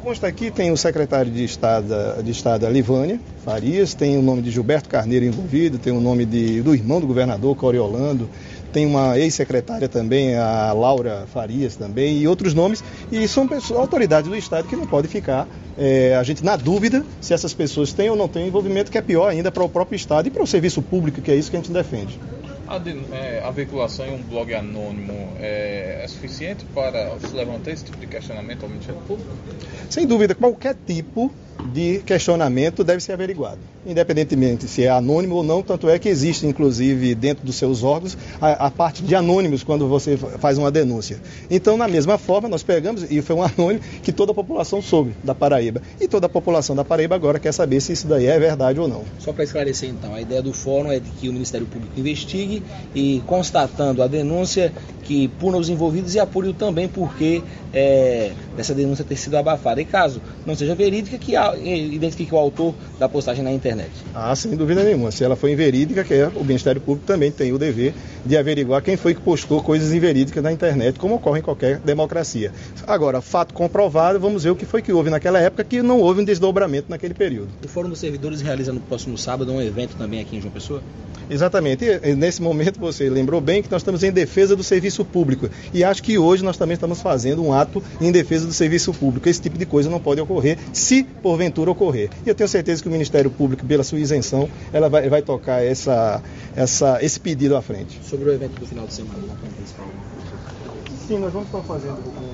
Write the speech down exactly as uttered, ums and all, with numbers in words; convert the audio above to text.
consta aqui, tem o secretário de Estado, de Estado Livânia Farias, tem o nome de Gilberto Carneiro envolvido, tem o nome de, do irmão do governador, Coriolando, tem uma ex-secretária também, a Laura Farias também, e outros nomes, e são pessoas, autoridades do Estado que não podem ficar, é, a gente na dúvida se essas pessoas têm ou não têm envolvimento, que é pior ainda para o próprio Estado e para o serviço público, que é isso que a gente defende. A, de, é, a veiculação em um blog anônimo é, é suficiente para se levantar esse tipo de questionamento ao Ministério Público? Sem dúvida, qualquer tipo de questionamento deve ser averiguado, independentemente se é anônimo ou não, tanto é que existe, inclusive, dentro dos seus órgãos, a, a parte de anônimos quando você faz uma denúncia. Então, na mesma forma, nós pegamos, e foi um anônimo que toda a população soube da Paraíba, e toda a população da Paraíba agora quer saber se isso daí é verdade ou não. Só para esclarecer, então, a ideia do fórum é de que o Ministério Público investigue e, constatando a denúncia, que puna os envolvidos e apure também porque é, dessa denúncia ter sido abafada. E caso não seja verídica, que identifique o autor da postagem na internet. Ah, sem dúvida nenhuma. Se ela for inverídica, que é, o Ministério Público também tem o dever de averiguar quem foi que postou coisas inverídicas na internet, como ocorre em qualquer democracia. Agora, fato comprovado, vamos ver o que foi que houve naquela época, que não houve um desdobramento naquele período. O Fórum dos Servidores realiza no próximo sábado um evento também aqui em João Pessoa? Exatamente. E, nesse momento você lembrou bem que nós estamos em defesa do serviço público. E acho que hoje nós também estamos fazendo um ato em defesa do serviço público. Esse tipo de coisa não pode ocorrer, se porventura ocorrer. E eu tenho certeza que o Ministério Público, pela sua isenção, ela vai, vai tocar essa, essa, esse pedido à frente. Sobre o evento do final de semana, não tem Sim, nós vamos estar fazendo